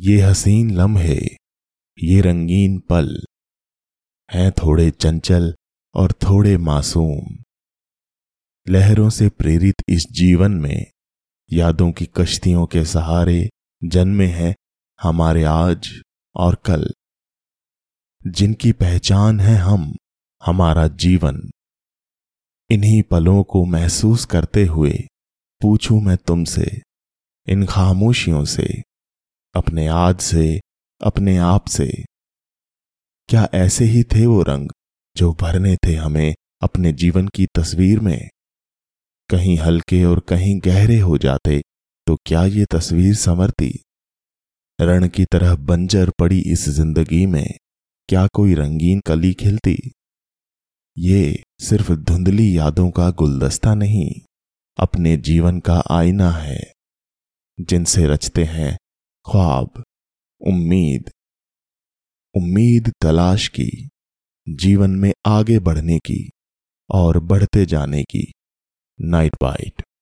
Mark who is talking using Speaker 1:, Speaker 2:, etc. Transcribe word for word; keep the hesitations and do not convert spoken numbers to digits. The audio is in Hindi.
Speaker 1: ये हसीन लम्हे, ये रंगीन पल हैं थोड़े चंचल और थोड़े मासूम। लहरों से प्रेरित इस जीवन में यादों की कश्तियों के सहारे जन्मे हैं हमारे आज और कल, जिनकी पहचान है हम, हमारा जीवन। इन्हीं पलों को महसूस करते हुए पूछूं मैं तुमसे, इन खामोशियों से, अपने आज से, अपने आप से, क्या ऐसे ही थे वो रंग जो भरने थे हमें अपने जीवन की तस्वीर में? कहीं हल्के और कहीं गहरे हो जाते तो क्या ये तस्वीर संवरती? रण की तरह बंजर पड़ी इस जिंदगी में क्या कोई रंगीन कली खिलती? ये सिर्फ धुंधली यादों का गुलदस्ता नहीं, अपने जीवन का आईना है, जिनसे रचते हैं ख्वाब, उम्मीद उम्मीद तलाश की, जीवन में आगे बढ़ने की और बढ़ते जाने की। Night bite.